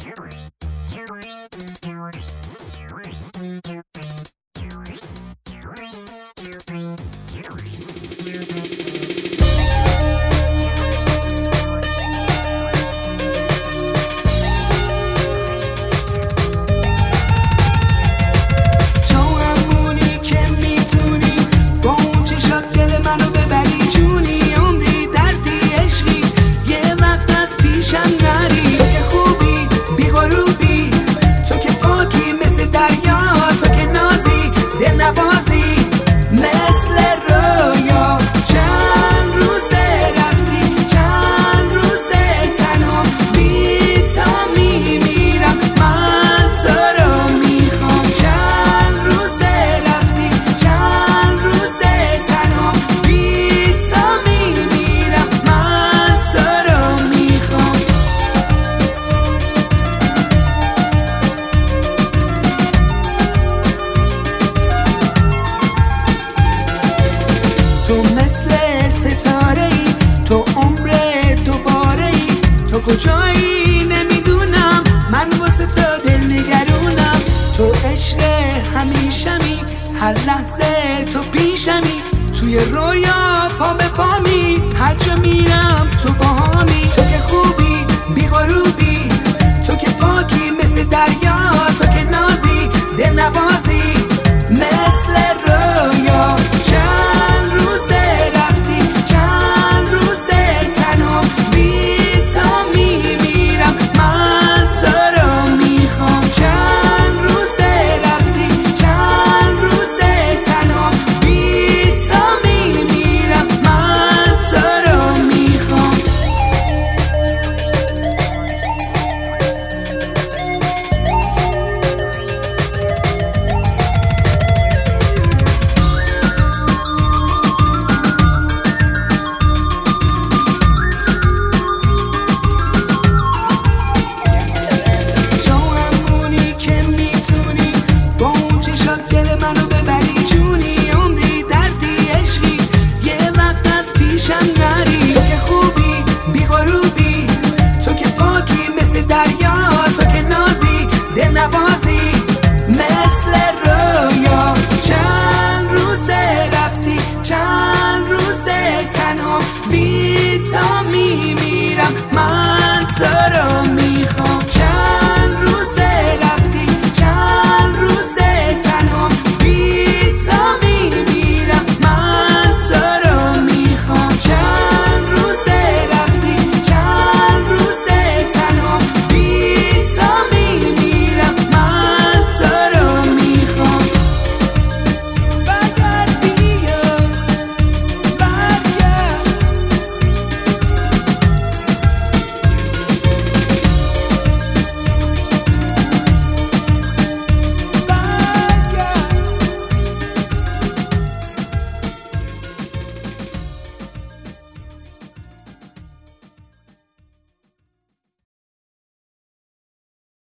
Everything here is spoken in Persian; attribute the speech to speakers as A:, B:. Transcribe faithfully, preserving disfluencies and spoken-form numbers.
A: کجایی نمیدونم، من واسه تو دل نگرونم. تو عشق همیشمی، هر لحظه تو پیشمی، توی رویا پا به پامی، هر جا میرم تو باهامی. تو که خوبی بی غروبی، تو که پاکی مثل دریا، تو که نازی دل نوازی.